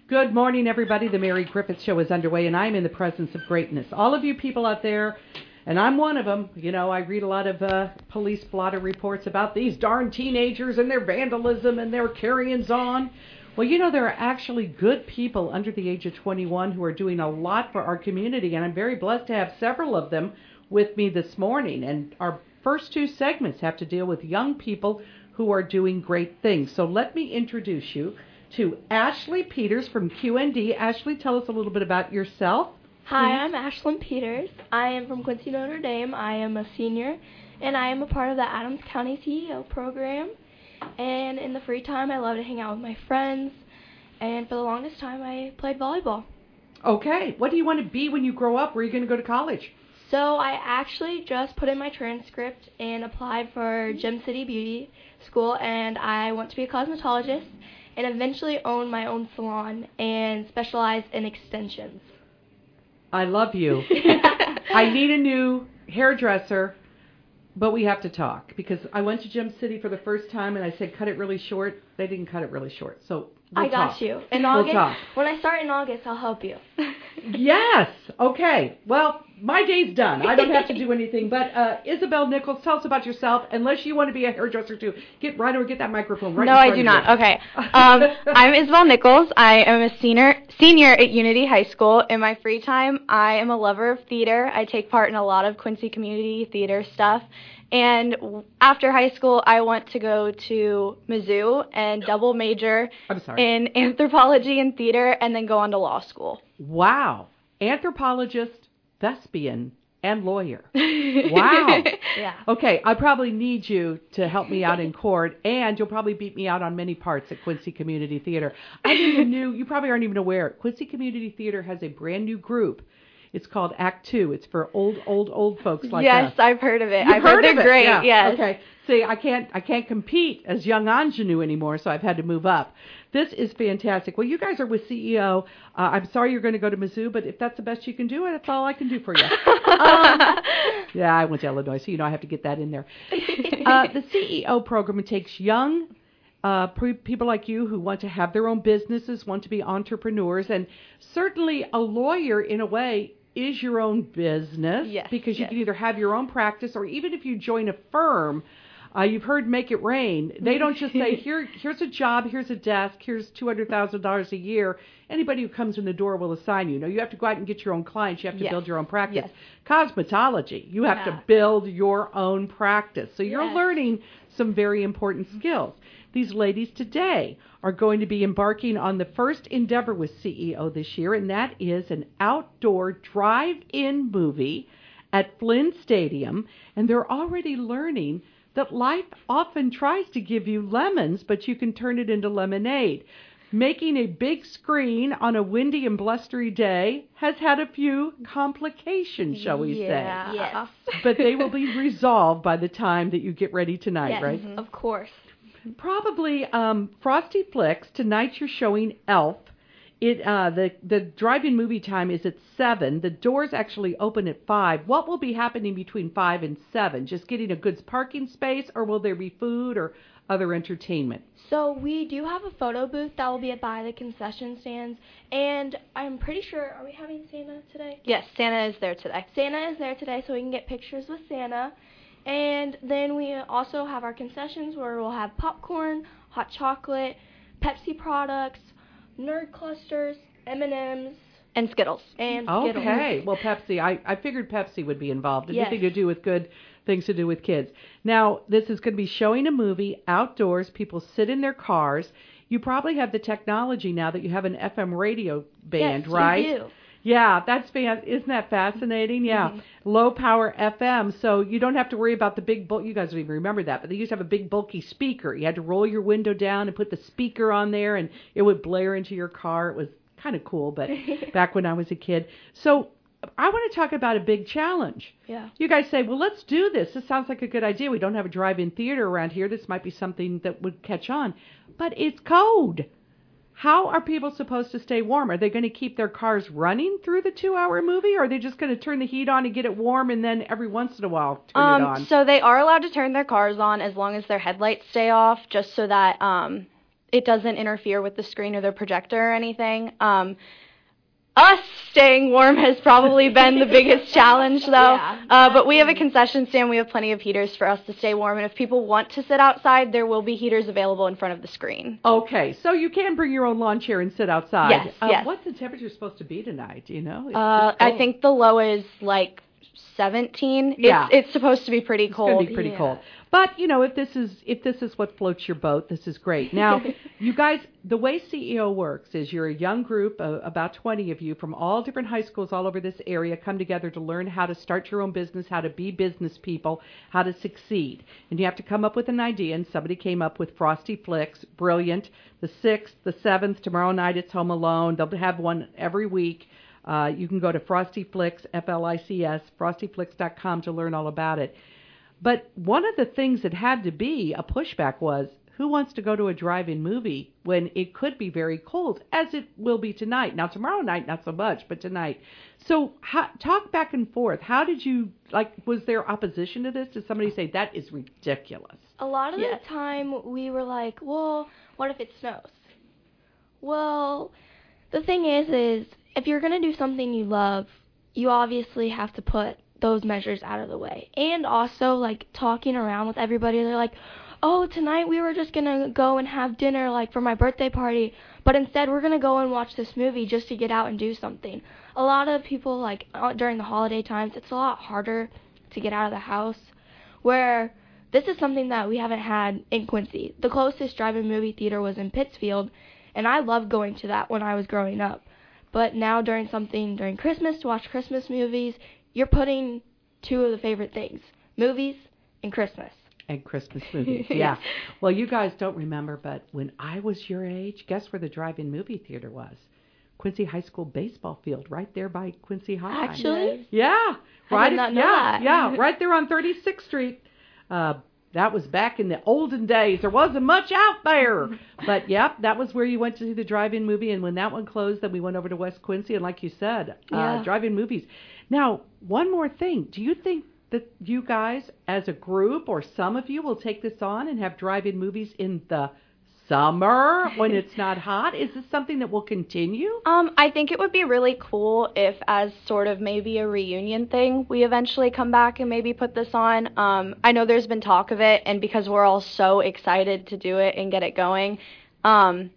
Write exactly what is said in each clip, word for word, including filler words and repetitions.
Good morning, everybody. The Mary Griffith Show is underway, and I'm in the presence of greatness. All of you people out there, and I'm one of them. You know, I read a lot of uh, police blotter reports about these darn teenagers and their vandalism and their carryings on. Well, you know, there are actually good people under the age of twenty-one who are doing a lot for our community, and I'm very blessed to have several of them with me this morning. And our first two segments have to deal with young people who are doing great things. So let me introduce you to Ashley Peters from Q N D. Ashley, tell us a little bit about yourself. Hi, I'm Ashlyn Peters. I am from Quincy, Notre Dame. I am a senior, and I am a part of the Adams County C E O program. And in the free time, I love to hang out with my friends. And for the longest time, I played volleyball. Okay. What do you want to be when you grow up? Where are you going to go to college? So I actually just put in my transcript and applied for Gem City Beauty School, and I want to be a cosmetologist and eventually own my own salon and specialize in extensions. I love you. I need a new hairdresser, but we have to talk because I went to Gem City for the first time and I said cut it really short. They didn't cut it really short, so we'll I got talk. you. In we'll August, talk. When I start in August, I'll help you. Yes. Okay. Well, my day's done. I don't have to do anything. But uh, Isabel Nichols, tell us about yourself. Unless you want to be a hairdresser too, get right over, get that microphone right. No, in front I do of not. you. Okay. Um, I'm Isabel Nichols. I am a senior senior at Unity High School. In my free time, I am a lover of theater. I take part in a lot of Quincy community theater stuff. And after high school, I want to go to Mizzou and double major I'm sorry. in anthropology and theater, and then go on to law school. Wow. Anthropologist, thespian, and lawyer. Wow. Yeah. Okay, I probably need you to help me out in court, and you'll probably beat me out on many parts at Quincy Community Theater. I'm in the new, you probably aren't even aware, Quincy Community Theater has a brand new group. It's called Act Two. It's for old, old, old folks like yes, us. Yes, I've heard of it. You've I've heard, heard they're of it. great. Yeah. Yes. Okay. See, I can't, I can't compete as young ingenue anymore, so I've had to move up. This is fantastic. Well, you guys are with C E O. Uh, I'm sorry you're going to go to Mizzou, but if that's the best you can do, that's all I can do for you. um, yeah, I went to Illinois, so you know I have to get that in there. Uh, the C E O program takes young uh, pre- people like you who want to have their own businesses, want to be entrepreneurs, and certainly a lawyer, in a way, is your own business. Yes, because you yes. can either have your own practice or even if you join a firm, uh, you've heard Make It Rain. They don't just say, Here, here's a job, here's a desk, here's two hundred thousand dollars a year. Anybody who comes in the door will assign you. No, you have to go out and get your own clients. You have to Yes. build your own practice. Yes. Cosmetology, you have Yeah. to build your own practice. So you're Yes. learning some very important skills. These ladies today are going to be embarking on the first endeavor with C E O this year, and that is an outdoor drive-in movie at Flynn Stadium. And they're already learning that life often tries to give you lemons, but you can turn it into lemonade. Making a big screen on a windy and blustery day has had a few complications, shall we Yeah. say. Yes. But they will be resolved by the time that you get ready tonight, Yes, right? of course. Probably um, Frosty Flicks. Tonight you're showing Elf. It uh, the the drive-in movie time is at seven. The doors actually open at five. What will be happening between five and seven? Just getting a good parking space, or will there be food or other entertainment? So we do have a photo booth that will be by the concession stands, and I'm pretty sure, are we having Santa today? Yes, Santa is there today. Santa is there today, so we can get pictures with Santa. And then we also have our concessions where we'll have popcorn, hot chocolate, Pepsi products, Nerd Clusters, M and M's, And Skittles. and Skittles. Okay. Well, Pepsi, I, I figured Pepsi would be involved. Yes. Anything to do with good things to do with kids. Now, this is going to be showing a movie outdoors. People sit in their cars. You probably have the technology now that you have an F M radio band, yes, right? we do. Yeah, that's fan- isn't that fascinating? Yeah, Mm-hmm. low power F M, so you don't have to worry about the big bulk. You guys don't even remember that, but they used to have a big bulky speaker. You had to roll your window down and put the speaker on there, and it would blare into your car. It was kind of cool, but back when I was a kid. So I want to talk about a big challenge. Yeah. You guys say, well, let's do this. This sounds like a good idea. We don't have a drive-in theater around here. This might be something that would catch on, but it's cold. How are people supposed to stay warm? Are they going to keep their cars running through the two-hour movie, or are they just going to turn the heat on and get it warm and then every once in a while turn um, it on? So they are allowed to turn their cars on as long as their headlights stay off, just so that um, it doesn't interfere with the screen or the projector or anything. Um, us staying warm has probably been the biggest challenge, though. Yeah. Uh, but we have a concession stand. We have plenty of heaters for us to stay warm. And if people want to sit outside, there will be heaters available in front of the screen. Okay, so you can bring your own lawn chair and sit outside. Yes, uh, yes. What's the temperature supposed to be tonight? Do you know? It's, Uh, it's I cold. think the low is like seventeen. Yeah. It's, it's supposed to be pretty It's cold. going to be pretty Yeah. cold. But, you know, if this is if this is what floats your boat, this is great. Now, you guys, the way C E O works is you're a young group, uh, about twenty of you from all different high schools all over this area come together to learn how to start your own business, how to be business people, how to succeed. And you have to come up with an idea, and somebody came up with Frosty Flicks, brilliant. The sixth, the seventh, tomorrow night it's Home Alone. They'll have one every week. Uh, you can go to Frosty Flicks, F L I C S, frosty flicks dot com to learn all about it. But one of the things that had to be a pushback was, who wants to go to a drive-in movie when it could be very cold, as it will be tonight? Now, tomorrow night, not so much, but tonight. So how, talk back and forth. How did you, like, was there opposition to this? Did somebody say, that is ridiculous? A lot of Yes. the time we were like, well, what if it snows? Well, the thing is, is if you're going to do something you love, you obviously have to put those measures out of the way. And also, like, talking around with everybody, they're like, oh, tonight we were just going to go and have dinner, like, for my birthday party, but instead we're going to go and watch this movie just to get out and do something. A lot of people, like, uh, during the holiday times, it's a lot harder to get out of the house, where this is something that we haven't had in Quincy. The closest drive-in movie theater was in Pittsfield, and I loved going to that when I was growing up. But now during something, during Christmas, to watch Christmas movies, you're putting two of the favorite things, movies and Christmas. And Christmas movies, yeah. Well, you guys don't remember, but when I was your age, guess where the drive-in movie theater was? Quincy High School baseball field, right there by Quincy High. Actually? Yeah. I Right. did not know yeah, that. yeah, right there on thirty-sixth Street. Uh, that was back in the olden days. There wasn't much out there. But, yep, that was where you went to see the drive-in movie. And when that one closed, then we went over to West Quincy. And like you said, Yeah. uh, drive-in movies. Now, one more thing. Do you think that you guys, as a group, or some of you, will take this on and have drive-in movies in the summer when it's not hot? Is this something that will continue? Um, I think it would be really cool if, as sort of maybe a reunion thing, we eventually come back and maybe put this on. Um, I know there's been talk of it, and because we're all so excited to do it and get it going, um,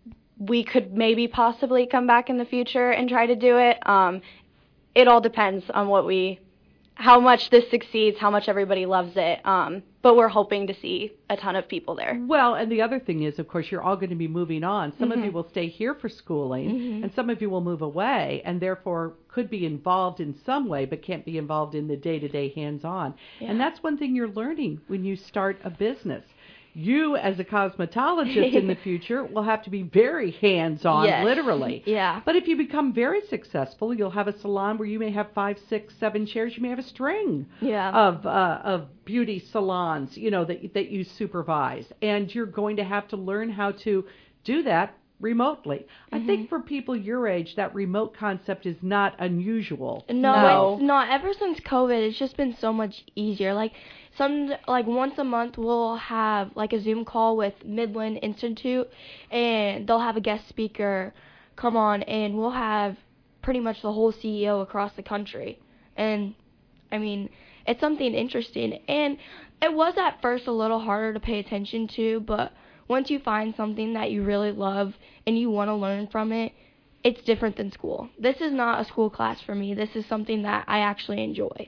we could maybe possibly come back in the future and try to do it. Um, it all depends on what we, how much this succeeds, how much everybody loves it. Um, but we're hoping to see a ton of people there. Well, and the other thing is, of course, you're all going to be moving on. Some Mm-hmm. of you will stay here for schooling, Mhm. and some of you will move away, and therefore could be involved in some way, but can't be involved in the day-to-day hands-on. Yeah. And that's one thing you're learning when you start a business. You, as a cosmetologist in the future, will have to be very hands-on, Yes. literally. Yeah. But if you become very successful, you'll have a salon where you may have five, six, seven chairs. You may have a string Yeah. of uh, of beauty salons, you know, that that you supervise, and you're going to have to learn how to do that remotely. I think for people your age, that remote concept is not unusual. No, No. it's not. Ever since COVID, it's just been so much easier. Like some, like once a month, we'll have like a Zoom call with Midland Institute, and they'll have a guest speaker come on, and we'll have pretty much the whole C E O across the country. And I mean, it's something interesting. And it was at first a little harder to pay attention to, but once you find something that you really love and you want to learn from it, it's different than school. This is not a school class for me. This is something that I actually enjoy.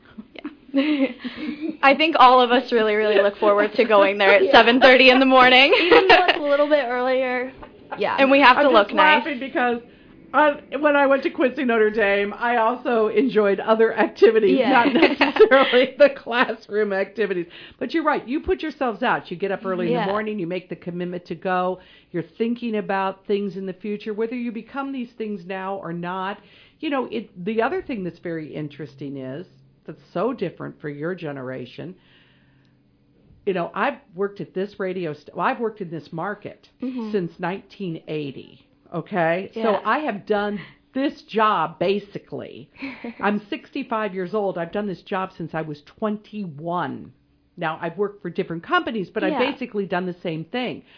I think all of us really, really look forward to going there at Yeah. seven thirty in the morning. Even though it's a little bit earlier. Yeah. And we have to I'm look just nice. laughing because uh, when I went to Quincy Notre Dame, I also enjoyed other activities, Yeah. not necessarily the classroom activities. But you're right. You put yourselves out. You get up early in Yeah. the morning. You make the commitment to go. You're thinking about things in the future, whether you become these things now or not. You know, it. The other thing that's very interesting is, that's so different for your generation. You know, I've worked at this radio, st- well, I've worked in this market Mhm. since nineteen eighty, okay? So Yeah. I have done this job, basically. I'm sixty-five years old. I've done this job since I was twenty-one. Now, I've worked for different companies, but I've Yeah. basically done the same thing.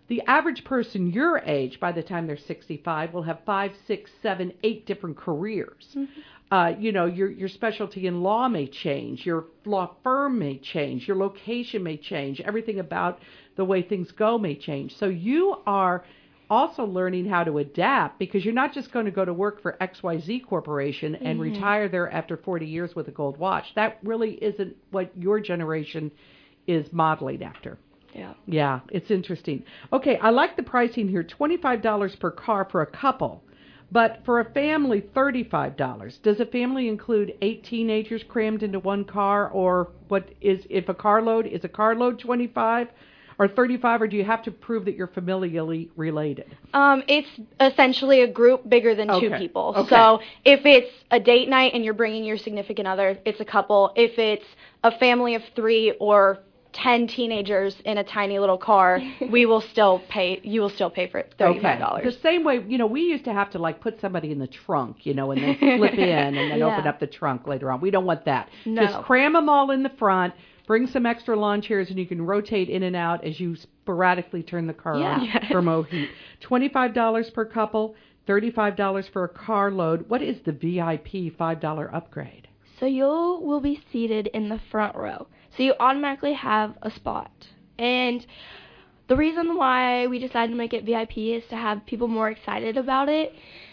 the average person your age, by the time they're sixty-five, will have five, six, seven, eight different careers. Mm-hmm. Uh, you know, your your specialty in law may change, your law firm may change, your location may change, everything about the way things go may change. So you are also learning how to adapt, because you're not just going to go to work for X Y Z Corporation and mm-hmm. retire there after forty years with a gold watch. That really isn't what your generation is modeling after. Yeah. Yeah, it's interesting. Okay, I like the pricing here, twenty-five dollars per car for a couple. But for a family, thirty-five dollars. Does a family include eight teenagers crammed into one car, or what is, if a carload, is a carload twenty-five or thirty-five, or do you have to prove that you're familially related? Um, it's essentially a group bigger than okay. two people. Okay. So if it's a date night and you're bringing your significant other, it's a couple. If it's a family of three or ten teenagers in a tiny little car, we will still pay, you will still pay for it, thirty-five dollars. Okay. The same way, you know, we used to have to like put somebody in the trunk, you know, and then slip in and then yeah. open up the trunk later on. We don't want that. No. Just cram them all in the front, bring some extra lawn chairs, and you can rotate in and out as you sporadically turn the car yeah. on yes. for more heat. twenty-five dollars per couple, thirty-five dollars for a car load. What is the V I P five dollar upgrade? So you will be seated in the front row. So you automatically have a spot. And the reason why we decided to make it V I P is to have people more excited about it.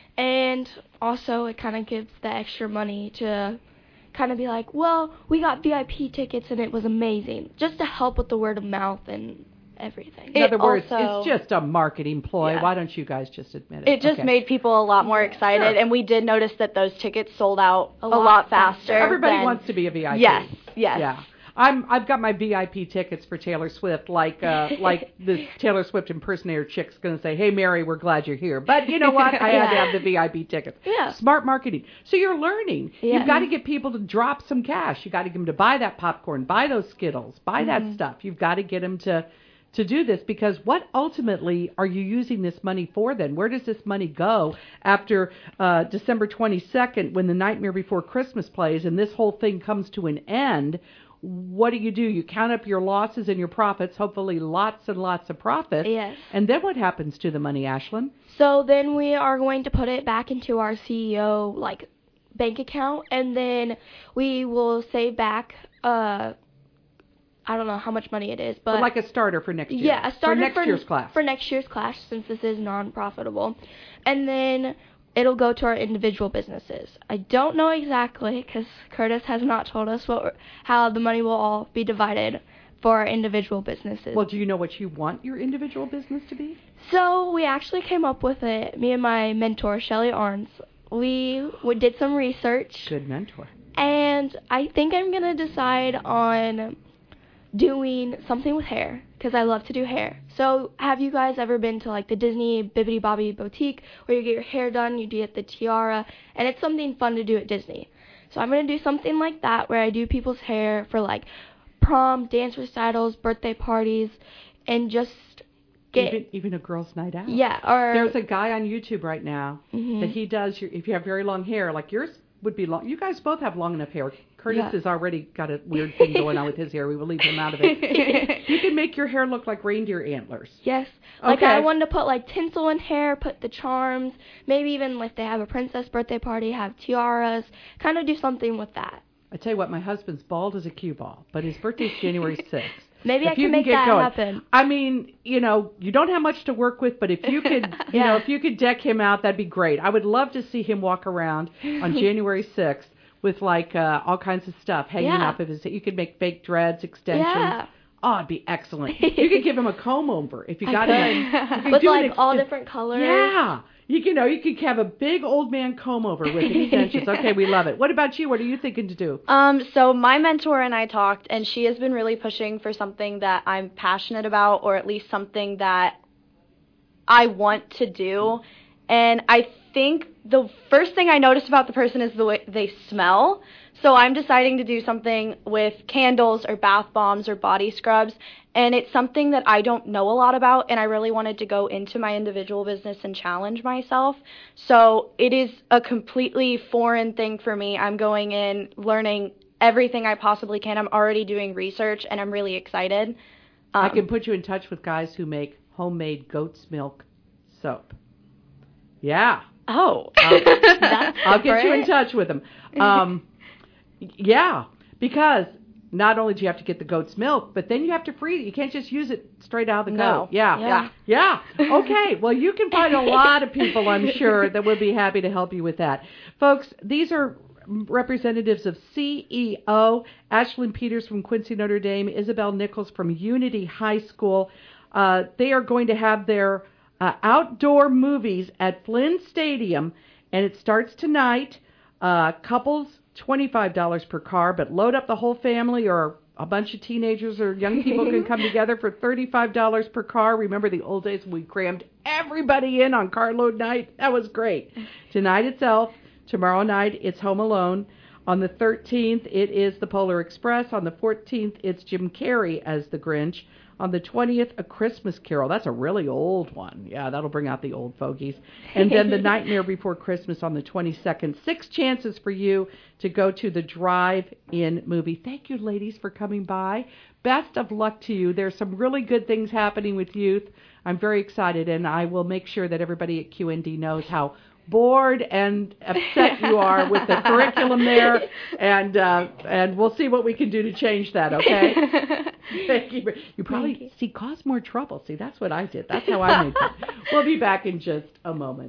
And also it kind of gives the extra money to kind of be like, well, we got V I P tickets and it was amazing. Just to help with the word of mouth and everything. In other words, also, it's just a marketing ploy. Yeah. Why don't you guys just admit it? It just okay. made people a lot more Yeah. excited, Sure. and we did notice that those tickets sold out A a, lot lot faster. faster. Everybody than- wants to be a V I P. Yes, yes. Yeah. I'm, I've got my V I P tickets for Taylor Swift, like uh, like the Taylor Swift impersonator chick's going to say, hey, Mary, we're glad you're here. But you know what? I had to Yeah. have the V I P tickets. Yeah. Smart marketing. So you're learning. Yeah. You've got to get people to drop some cash. You've got to get them to buy that popcorn, buy those Skittles, buy Mm-hmm. that stuff. You've got to get them to, to do this, because what ultimately are you using this money for then? Where does this money go after uh, December twenty-second, when The Nightmare Before Christmas plays and this whole thing comes to an end? What do you do? You count up your losses and your profits, hopefully lots and lots of profits. Yes. And then what happens to the money, Ashlyn? So then we are going to put it back into our C E O like bank account, and then we will save back uh I don't know how much money it is, but But like a starter for next year. yeah, a starter for next for, year's class. For next year's class, since this is non-profitable. And then it'll go to our individual businesses. I don't know exactly, because Curtis has not told us what how the money will all be divided for our individual businesses. Well, do you know what you want your individual business to be? So we actually came up with it, me and my mentor, Shelly Arns. We, we did some research, Good mentor. and I think I'm going to decide on doing something with hair, because I love to do hair. So have you guys ever been to like the Disney Bibbidi Bobbidi Boutique, where you get your hair done, you get the tiara, and it's something fun to do at Disney. So I'm going to do something like that, where I do people's hair for like prom, dance recitals, birthday parties, and just get... Even, even a girl's night out. Yeah, or... There's a guy on YouTube right now Mhm. that he does, your, if you have very long hair, like yours would be long. You guys both have long enough hair. Curtis Yeah. has already got a weird thing going on with his hair. We will leave him out of it. You can make your hair look like reindeer antlers. Yes. Like, Okay. I wanted to put, like, tinsel in hair, put the charms, maybe even, if they have a princess birthday party, have tiaras, kind of do something with that. I tell you what, my husband's bald as a cue ball, but his birthday's January sixth. Maybe If I you can make get that going. happen. I mean, you know, you don't have much to work with, but if you could, you Yeah. know, if you could deck him out, that'd be great. I would love to see him walk around on January sixth with like uh, all kinds of stuff hanging Yeah. off of his. You could make fake dreads, extensions. Yeah. Oh, it'd be excellent. You could give him a comb over if you I got could. him. You could With, do an like, ex- all different colors. Yeah. You can, you know, you could have a big old man comb over with extensions. Okay, we love it. What about you? What are you thinking to do? Um, so my mentor and I talked, and she has been really pushing for something that I'm passionate about, or at least something that I want to do. And I think the first thing I noticed about the person is the way they smell. So I'm deciding to do something with candles or bath bombs or body scrubs. And it's something that I don't know a lot about, and I really wanted to go into my individual business and challenge myself. So it is a completely foreign thing for me. I'm going in, learning everything I possibly can. I'm already doing research, and I'm really excited. Um, I can put you in touch with guys who make homemade goat's milk soap. Yeah. Oh. I'll, That's I'll get you in different. touch with them. Um, yeah, because not only do you have to get the goat's milk, but then you have to freeze it. You can't just use it straight out of the No. goat. Yeah. Yeah. Yeah. Okay. Well, you can find a lot of people, I'm sure, that would be happy to help you with that. Folks, these are representatives of C E O, Ashlyn Peters from Quincy Notre Dame, Isabel Nichols from Unity High School. Uh, they are going to have their uh, outdoor movies at Flynn Stadium, and it starts tonight. Uh, couples, twenty-five dollars per car, but load up the whole family, or a bunch of teenagers or young people can come together for thirty-five dollars per car. Remember the old days when we crammed everybody in on carload night? That was great. Tonight itself, tomorrow night it's Home Alone. On the thirteenth, it is The Polar Express. On the fourteenth, it's Jim Carrey as the Grinch. On the twentieth, A Christmas Carol. That's a really old one. Yeah, that'll bring out the old fogies. And then The Nightmare Before Christmas on the twenty-second. Six chances for you to go to the drive-in movie. Thank you, ladies, for coming by. Best of luck to you. There's some really good things happening with youth. I'm very excited, and I will make sure that everybody at Q N D knows how bored and upset you are with the curriculum there, and uh, and we'll see what we can do to change that, okay? Thank you. You probably, you. see, cause more trouble. See, that's what I did. That's how I made it. We'll be back in just a moment.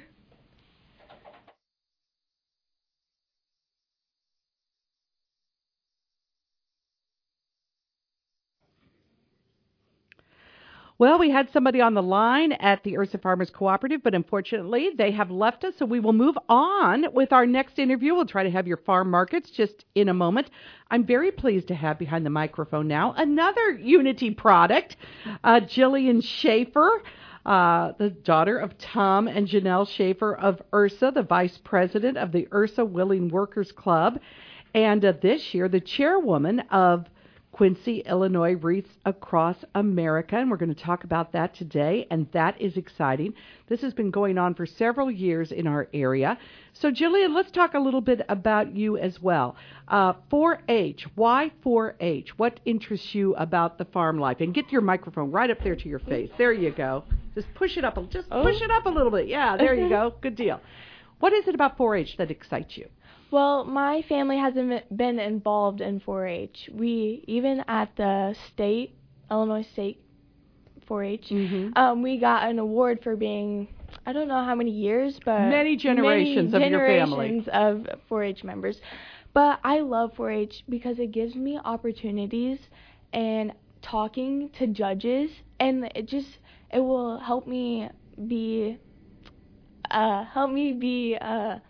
Well, we had somebody on the line at the Ursa Farmers Cooperative, but unfortunately they have left us, so we will move on with our next interview. We'll try to have your farm markets just in a moment. I'm very pleased to have behind the microphone now another Unity product, uh, Jillian Schaefer, uh, the daughter of Tom and Janelle Schaefer of Ursa, the vice president of the Ursa Willing Workers Club, and uh, this year the chairwoman of Quincy, Illinois, Wreaths Across America, and we're going to talk about that today, and that is exciting. This has been going on for several years in our area. So, Jillian, let's talk a little bit about you as well. Uh, four H, why four H? What interests you about the farm life? And get your microphone right up there to your face. There you go. Just push it up, just Oh. push it up a little bit. Yeah, there you go. Good deal. What is it about four H that excites you? Well, my family hasn't been involved in four H. We, even at the state, Illinois State four H, Mm-hmm. um, we got an award for being, I don't know how many years, but Many generations many of your family. generations of four H members. But I love four H because it gives me opportunities and talking to judges, and it just, it will help me be, uh, help me be, uh,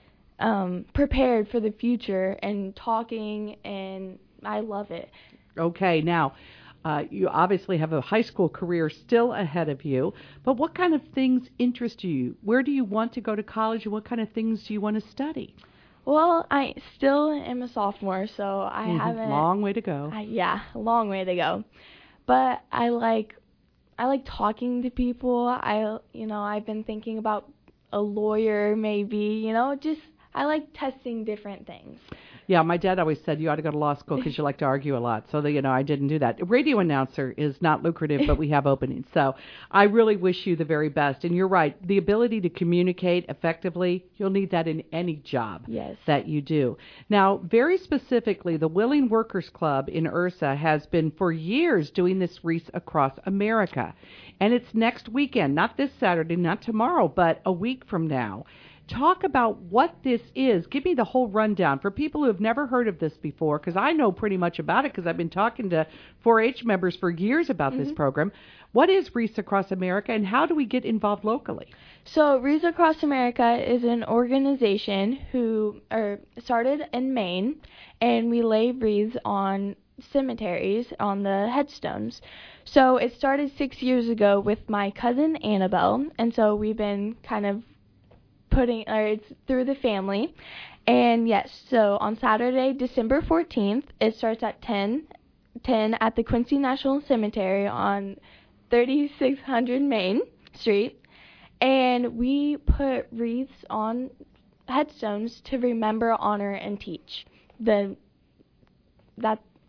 um, prepared for the future and talking, and I love it. Okay, now, uh, you obviously have a high school career still ahead of you, but what kind of things interest you? Where do you want to go to college, and what kind of things do you want to study? Well, I still am a sophomore, so I Mhm. haven't. Long way to go. I, yeah, a long way to go. But I like, I like talking to people. I, you know, I've been thinking about a lawyer, maybe. You know, just I like testing different things. Yeah, my dad always said you ought to go to law school because you like to argue a lot. So, that, you know, I didn't do that. Radio announcer is not lucrative, but we have openings. So I really wish you the very best. And you're right. The ability to communicate effectively, you'll need that in any job Yes. that you do. Now, very specifically, the Willing Workers Club in Ursa has been for years doing this Wreaths Across America. And it's next weekend, not this Saturday, not tomorrow, but a week from now. Talk about what this is. Give me the whole rundown for people who have never heard of this before, because I know pretty much about it because I've been talking to four H members for years about Mm-hmm. this program. What is Wreaths Across America, and how do we get involved locally? So Wreaths Across America is an organization who are started in Maine, and we lay wreaths on cemeteries, on the headstones. So it started six years ago with my cousin Annabelle, and so we've been kind of putting, or it's through the family. And yes, so on Saturday, December fourteenth, it starts at ten, ten at the Quincy National Cemetery on thirty-six hundred Main Street. And we put wreaths on headstones to remember, honor, and teach. The that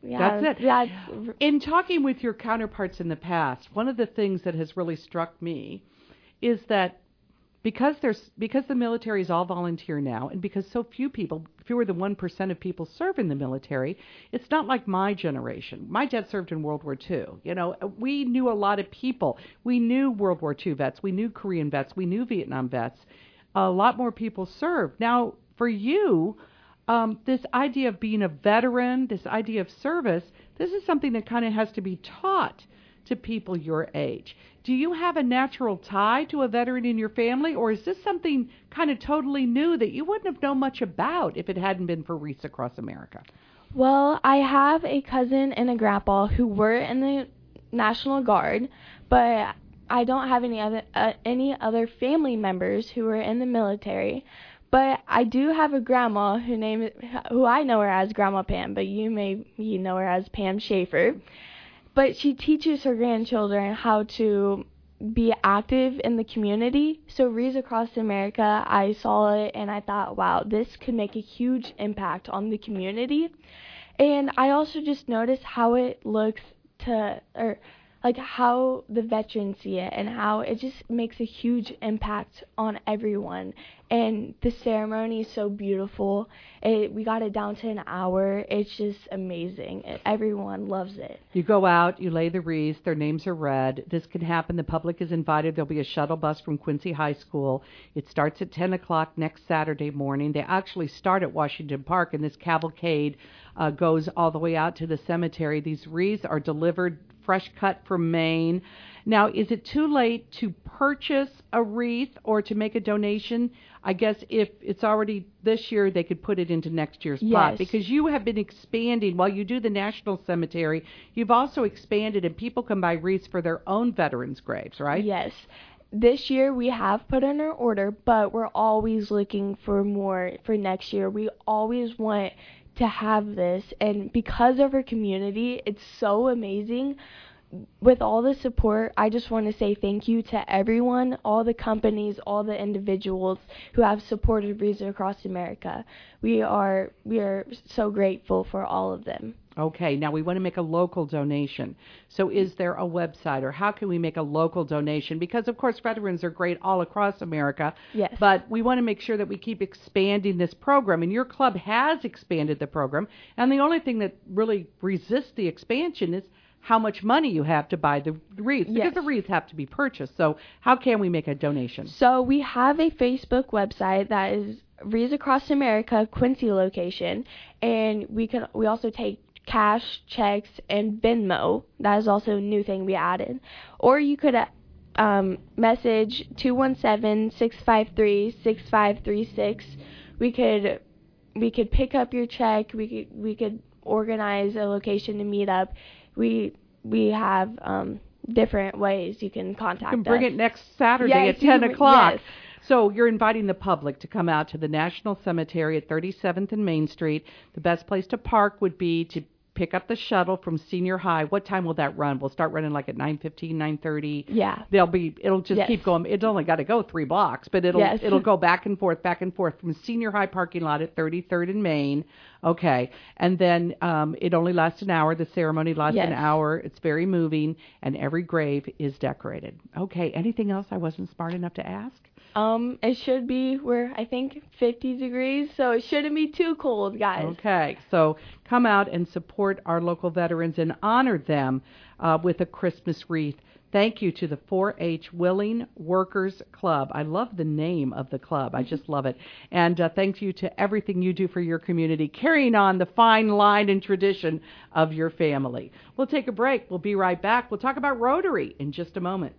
Yeah, That's it. That's In talking with your counterparts in the past, one of the things that has really struck me is that because there's because the military is all volunteer now, and because so few people, fewer than one percent of people serve in the military, it's not like my generation. My dad served in World War Two. You know, we knew a lot of people. We knew World War Two vets. We knew Korean vets. We knew Vietnam vets. A lot more people served. Now, for you, um, this idea of being a veteran, this idea of service, this is something that kind of has to be taught to people your age. Do you have a natural tie to a veteran in your family, or is this something kind of totally new that you wouldn't have known much about if it hadn't been for Wreaths Across America? Well, I have a cousin and a grandpa who were in the National Guard, but I don't have any other uh, any other family members who were in the military. But I do have a grandma who name who I know her as Grandma Pam, but you may you know her as Pam Schaefer. But she teaches her grandchildren how to be active in the community. So Wreaths Across America, I saw it and I thought, wow, this could make a huge impact on the community. And I also just noticed how it looks to, or like how the veterans see it and how it just makes a huge impact on everyone. And the ceremony is so beautiful. It, we got it down to an hour. It's just amazing. It, everyone loves it. You go out, you lay the wreaths, their names are read. This can happen. The public is invited. There'll be a shuttle bus from Quincy High School. It starts at ten o'clock next Saturday morning. They actually start at Washington Park, and this cavalcade uh, goes all the way out to the cemetery. These wreaths are delivered fresh cut from Maine. Now, is it too late to purchase a wreath or to make a donation? I guess if it's already this year, they could put it into next year's pot. Yes. Because you have been expanding. While you do the National Cemetery, you've also expanded, and people can buy wreaths for their own veterans' graves, right? Yes. This year we have put in our order, but we're always looking for more for next year. We always want to have this, and because of our community, it's so amazing. With all the support, I just want to say thank you to everyone, all the companies, all the individuals who have supported Wreaths Across America. We are we are so grateful for all of them. Okay, now we want to make a local donation. So is there a website, or how can we make a local donation? Because, of course, veterans are great all across America. Yes. But we want to make sure that we keep expanding this program. And your club has expanded the program. And the only thing that really resists the expansion is how much money you have to buy the wreaths. Yes. Because the wreaths have to be purchased. So how can we make a donation? So we have a Facebook website that is Wreaths Across America Quincy location. And we can we also take cash, checks, and Venmo. That is also a new thing we added. Or you could um, message two one seven, six five three, six five three six. We could we could pick up your check. We could we could organize a location to meet up. We we have um, different ways you can contact us. You can bring us. it next Saturday Yes, at ten you- o'clock. yes. So you're inviting the public to come out to the National Cemetery at thirty-seventh and Main Street. The best place to park would be to pick up the shuttle from Senior High. What time will that run? We'll start running like at nine fifteen, nine thirty. Yeah. They'll be. It'll just Yes. keep going. It's only got to go three blocks, but it'll Yes. it'll go back and forth, back and forth from Senior High parking lot at thirty-third and Main. Okay, and then um, it only lasts an hour. The ceremony lasts Yes. an hour. It's very moving, and every grave is decorated. Okay. Anything else I wasn't smart enough to ask? Um, it should be, we're, I think, fifty degrees, so it shouldn't be too cold, guys. Okay, so come out and support our local veterans and honor them uh, with a Christmas wreath. Thank you to the four H Willing Workers Club. I love the name of the club. I just love it. And uh, thank you to everything you do for your community, carrying on the fine line and tradition of your family. We'll take a break. We'll be right back. We'll talk about Rotary in just a moment.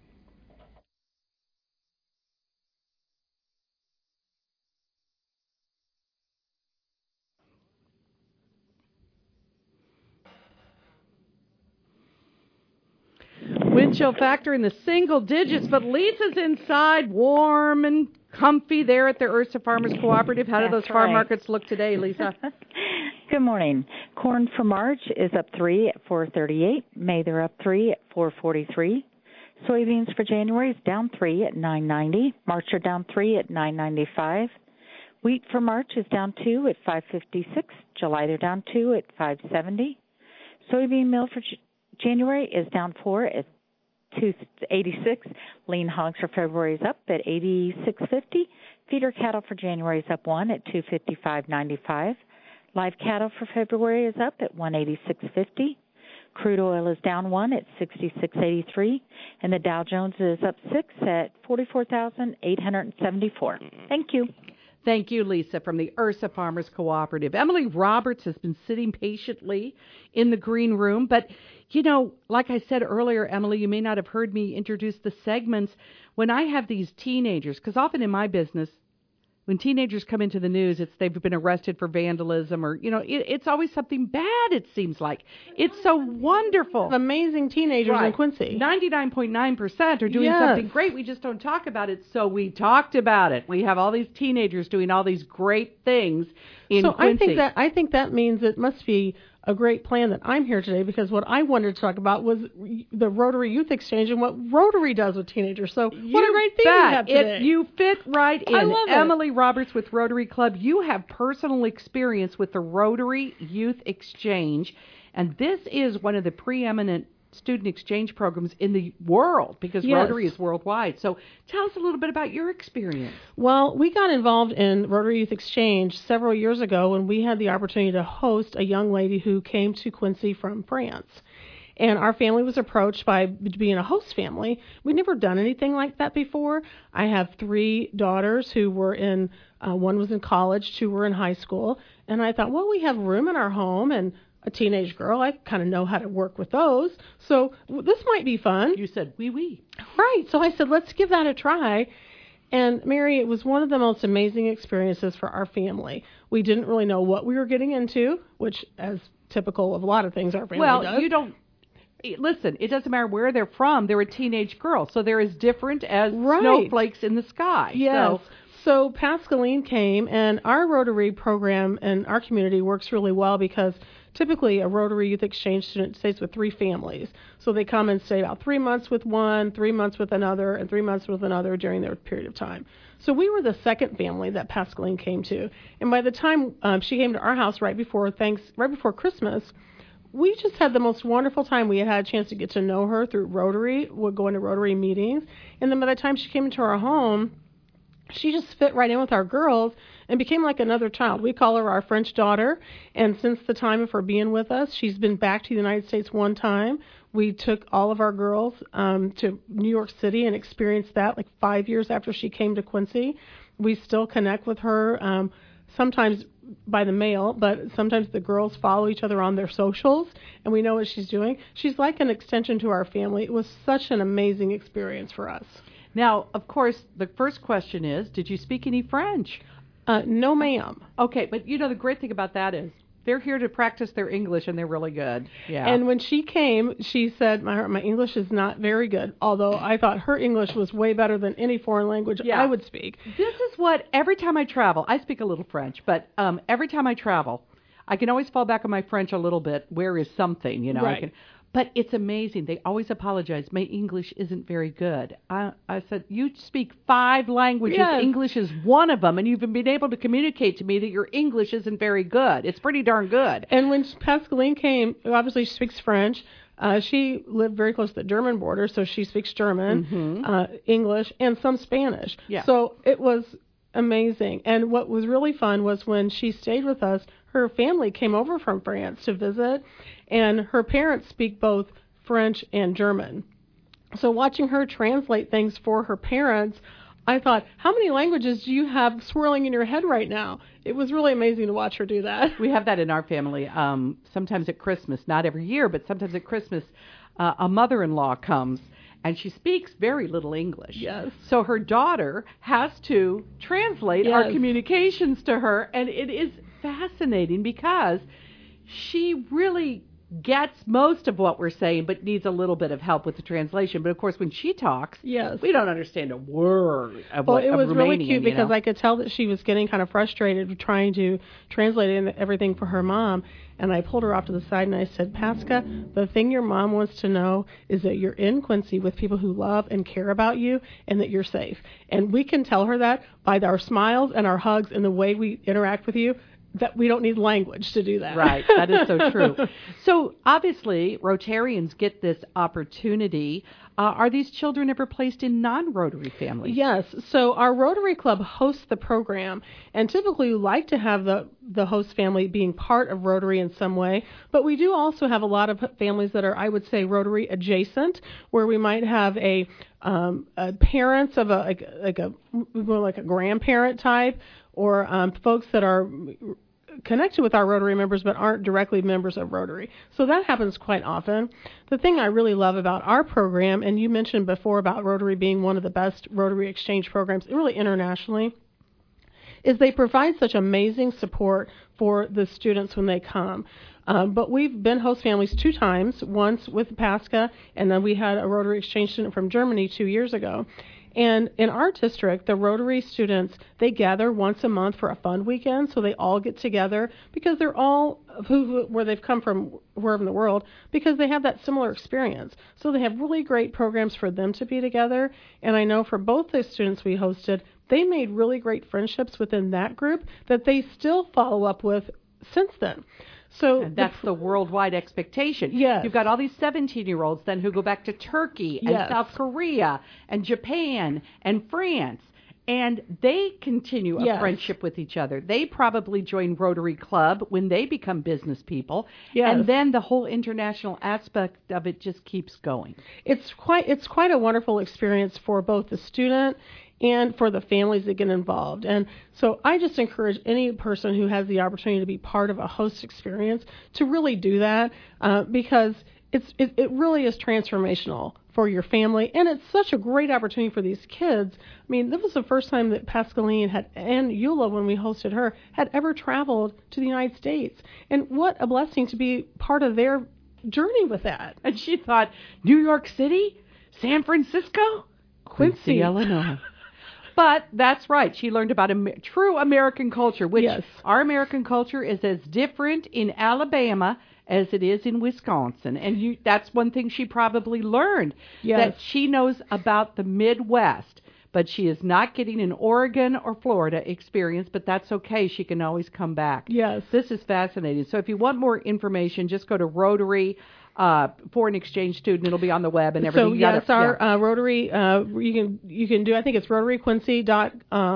Wind chill factor in the single digits, but Lisa's inside, warm and comfy there at the Ursa Farmers Cooperative. How do That's those farm right. markets look today, Lisa? Good morning. Corn for March is up three at four thirty-eight. May they're up three at four forty-three. Soybeans for January is down three at nine ninety. March are down three at nine ninety-five. Wheat for March is down two at five fifty-six. July they're down two at five seventy. Soybean meal for J- January is down four at two eighty-six. Lean hogs for February is up at eighty-six fifty. Feeder cattle for January is up one at two fifty-five ninety-five. Live cattle for February is up at one eighty-six fifty. Crude oil is down one at sixty-six eighty-three, and the Dow Jones is up six at forty-four thousand eight hundred seventy-four. Thank you. Thank you, Lisa, from the Ursa Farmers Cooperative. Emily Roberts has been sitting patiently in the green room. But, you know, like I said earlier, Emily, you may not have heard me introduce the segments. When I have these teenagers, because often in my business, when teenagers come into the news, it's they've been arrested for vandalism or, you know, it, it's always something bad, it seems like. It's so wonderful. Amazing teenagers right. in Quincy. ninety-nine point nine percent are doing yes. something great. We just don't talk about it. So we talked about it. We have all these teenagers doing all these great things in so Quincy. I think that I think that means it must be a great plan that I'm here today, because what I wanted to talk about was the Rotary Youth Exchange and what Rotary does with teenagers. So you what a great thing bet. you have today. It, you fit right in. I love Emily it. Roberts with Rotary Club. You have personal experience with the Rotary Youth Exchange, and this is one of the preeminent student exchange programs in the world, because yes. Rotary is worldwide. So tell us a little bit about your experience. Well, we got involved in Rotary Youth Exchange several years ago when we had the opportunity to host a young lady who came to Quincy from France. And our family was approached by being a host family. We'd never done anything like that before. I have three daughters who were in, uh, one was in college, two were in high school. And I thought, well, we have room in our home and a teenage girl. I kind of know how to work with those. So w- this might be fun. You said, wee wee. Right. So I said, let's give that a try. And Mary, it was one of the most amazing experiences for our family. We didn't really know what we were getting into, which, as typical of a lot of things our family well, does. Well, you don't. Listen, it doesn't matter where they're from. They're a teenage girl, so they're as different as right. snowflakes in the sky. Yes. So, so Pascaline came, and our Rotary program in our community works really well because typically a Rotary Youth Exchange student stays with three families. So they come and stay about three months with one, three months with another, and three months with another during their period of time. So we were the second family that Pascaline came to. And by the time um, she came to our house right before thanks, right before Christmas, we just had the most wonderful time. We had had a chance to get to know her through Rotary. We'd go into Rotary meetings. And then by the time she came into our home, she just fit right in with our girls and became like another child. We call her our French daughter, and since the time of her being with us, she's been back to the United States one time. We took all of our girls um, to New York City and experienced that like five years after she came to Quincy. We still connect with her, um, sometimes by the mail, but sometimes the girls follow each other on their socials, and we know what she's doing. She's like an extension to our family. It was such an amazing experience for us. Now, of course, the first question is, did you speak any French? Uh, no, ma'am. Okay, but you know, the great thing about that is they're here to practice their English, and they're really good. Yeah. And when she came, she said, my my English is not very good, although I thought her English was way better than any foreign language yeah. I would speak. This is what, every time I travel, I speak a little French, but um, every time I travel, I can always fall back on my French a little bit. Where is something, you know? Right. I can, But it's amazing. They always apologize. My English isn't very good. I, I said, you speak five languages. Yes. English is one of them, and you've been able to communicate to me that your English isn't very good. It's pretty darn good. And when Pascaline came, obviously she speaks French. Uh, she lived very close to the German border, so she speaks German, Mm-hmm. uh, English, and some Spanish. Yeah. So it was amazing. And what was really fun was when she stayed with us, her family came over from France to visit, and her parents speak both French and German. So watching her translate things for her parents, I thought, how many languages do you have swirling in your head right now? It was really amazing to watch her do that. We have that in our family. Um, sometimes at Christmas, not every year, but sometimes at Christmas, uh, a mother-in-law comes, and she speaks very little English. Yes. So her daughter has to translate Yes. our communications to her, and it is fascinating because she really gets most of what we're saying, but needs a little bit of help with the translation. But of course, when she talks, Yes. we don't understand a word of Well, what it of was really Romanian, cute you because know? I could tell that she was getting kind of frustrated trying to translate in everything for her mom. And I pulled her off to the side and I said, Pasca, the thing your mom wants to know is that you're in Quincy with people who love and care about you and that you're safe. And we can tell her that by our smiles and our hugs and the way we interact with you. that we don't need language to do that. Right, that is so true. So obviously, Rotarians get this opportunity. Uh, are these children ever placed in non-Rotary families? Yes. So our Rotary Club hosts the program, and typically we like to have the, the host family being part of Rotary in some way, but we do also have a lot of families that are, I would say, Rotary adjacent, where we might have a, um, a parents of a, like, like a, more like a grandparent type, or um, folks that are connected with our Rotary members but aren't directly members of Rotary. So that happens quite often. The thing I really love about our program, and you mentioned before about Rotary being one of the best Rotary exchange programs, really internationally, is they provide such amazing support for the students when they come. Um, but we've been host families two times, once with Pascha, and then we had a Rotary exchange student from Germany two years ago. And in our district, the Rotary students, they gather once a month for a fun weekend, so they all get together because they're all who, where they've come from, wherever in the world, because they have that similar experience. So they have really great programs for them to be together. And I know for both the students we hosted, they made really great friendships within that group that they still follow up with since then. So and that's the, the worldwide expectation. Yes. You've got all these seventeen-year-olds then who go back to Turkey and yes. South Korea and Japan and France, and they continue a yes. friendship with each other. They probably join Rotary Club when they become business people, yes. and then the whole international aspect of it just keeps going. It's quite it's quite a wonderful experience for both the student and for the families that get involved. And so I just encourage any person who has the opportunity to be part of a host experience to really do that uh, because it's it, it really is transformational for your family, and it's such a great opportunity for these kids. I mean, this was the first time that Pascaline had, and Eula, when we hosted her, had ever traveled to the United States. And what a blessing to be part of their journey with that. And she thought, New York City? San Francisco? Quincy, Quincy Illinois. But that's right. She learned about Amer- true American culture, which yes. our American culture is as different in Alabama as it is in Wisconsin. And you, that's one thing she probably learned, yes. that she knows about the Midwest. But she is not getting an Oregon or Florida experience, but that's okay. She can always come back. Yes. This is fascinating. So if you want more information, just go to Rotary uh, Foreign Exchange Student. It'll be on the web and everything. So you yes, gotta, our yeah. uh, Rotary, uh, you can you can do. I think it's rotary quincy dot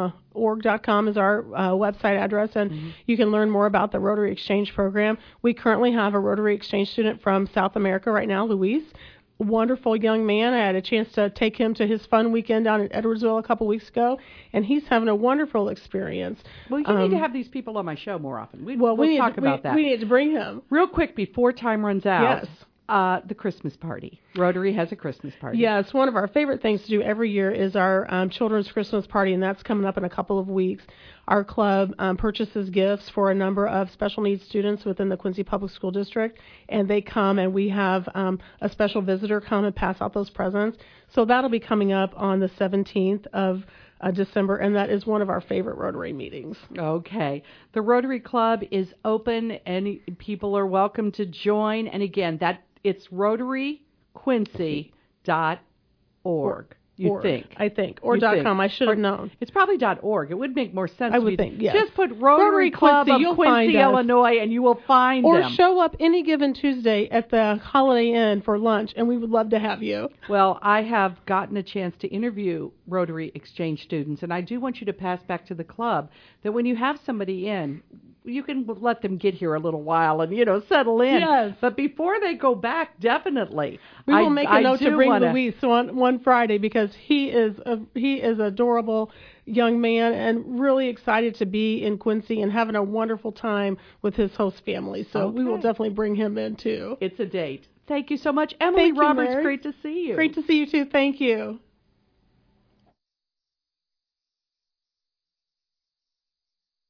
org dot com is our uh, website address, and mm-hmm. you can learn more about the Rotary Exchange program. We currently have a Rotary Exchange student from South America right now, Luis. Wonderful young man. I had a chance to take him to his fun weekend down in Edwardsville a couple weeks ago, and he's having a wonderful experience. Well, you um, need to have these people on my show more often. We, well, we'll we talk to, about we, that. We need to bring him. Real quick, before time runs out, yes. uh, the Christmas party. Rotary has a Christmas party. Yes, one of our favorite things to do every year is our um, children's Christmas party, and that's coming up in a couple of weeks. Our club um, purchases gifts for a number of special needs students within the Quincy Public School District, and they come and we have um, a special visitor come and pass out those presents. So that'll be coming up on the seventeenth of uh, December, and that is one of our favorite Rotary meetings. Okay. The Rotary Club is open, and people are welcome to join. And again, that it's rotary quincy dot org. You org, think? I think. Or you dot think. com. I should have or, known. It's probably dot org. It would make more sense. I to would me. think, yes. Just put Rotary, Rotary Club Quincy, of you'll Quincy, find Illinois, and you will find or them. Or show up any given Tuesday at the Holiday Inn for lunch, and we would love to have you. Well, I have gotten a chance to interview Rotary Exchange students, and I do want you to pass back to the club that when you have somebody in, you can let them get here a little while and, you know, settle in. Yes. But before they go back, definitely. We will I, make a I note to bring wanna... Luis on one Friday because he is a, he is an adorable young man and really excited to be in Quincy and having a wonderful time with his host family. So okay. we will definitely bring him in, too. It's a date. Thank you so much. Emily Thank you, Roberts, Mary. great to see you. Great to see you, too. Thank you.